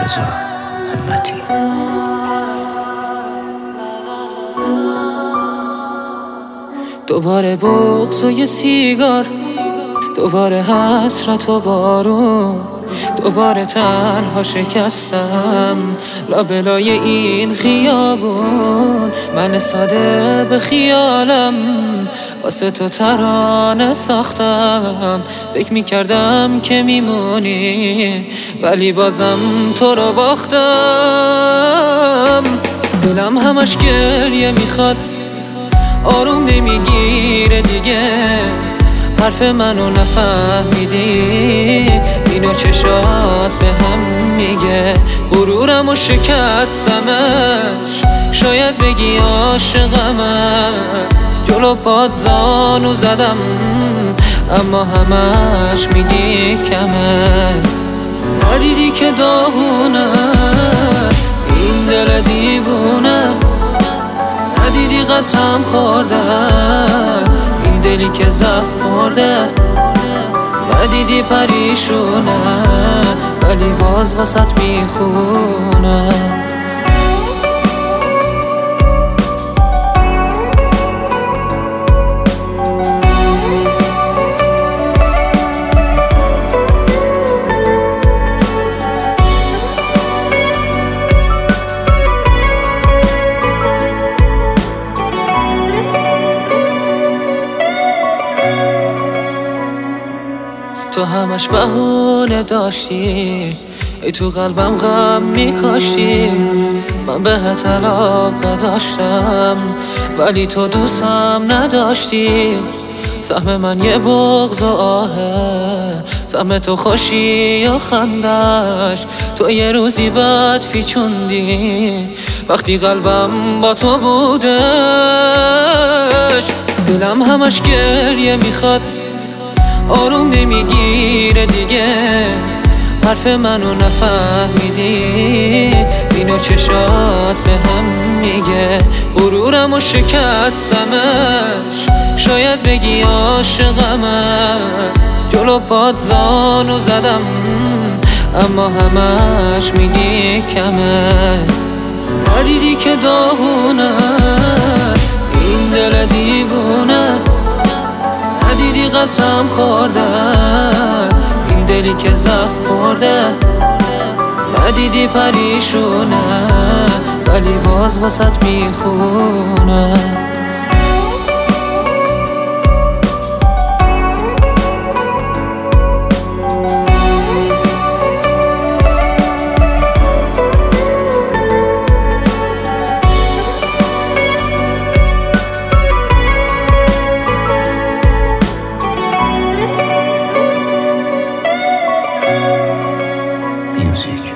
رضا همتی. دوباره بغض و یه سیگار، دوباره حسرت و بارون، دوباره تنها شکستم لابلای این خیابون. من ساده به خیالم واسه تو ترانه ساختم، فکر میکردم که میمونی ولی بازم تو رو باختم. دلم همش گریه میخواد، آروم نمیگیره دیگه، حرف منو نفهمیدی، اینو چشات به هم میگه. غرورم و شکستمش، شاید بگی عاشقمم، جلو پات زانو زدم اما همش میگی کمه. ندیدی که داغونه این دل دیوونه، ندیدی قسم خوردم این دلی که زخم خورده، ندیدی پریشونه ولی باز واسط میخونه. تو همش بهونه داشتی، ای تو قلبم غم میکاشتی. من بهت علاقه داشتم ولی تو دوستم نداشتی. سهم من یه بغض و آهه، سهم تو خوشی یا خندش. تو یه روزی بعد پیچوندی وقتی قلبم با تو بودش. دلم همش گریه میخواد، آروم نمیگیره دیگه، حرف منو نفهمیدی، اینو چشات به هم میگه. غرورم و شکستمش، شاید بگی عاشقمم، جلو پات زانو زدم اما همش میگی کمه. ندیدی که داغونه این دل دیوونه، ندیدی قسم خوردم این دلی که زخم خورده، ندیدی پریشونه ولی باز واسط میخونه. Music.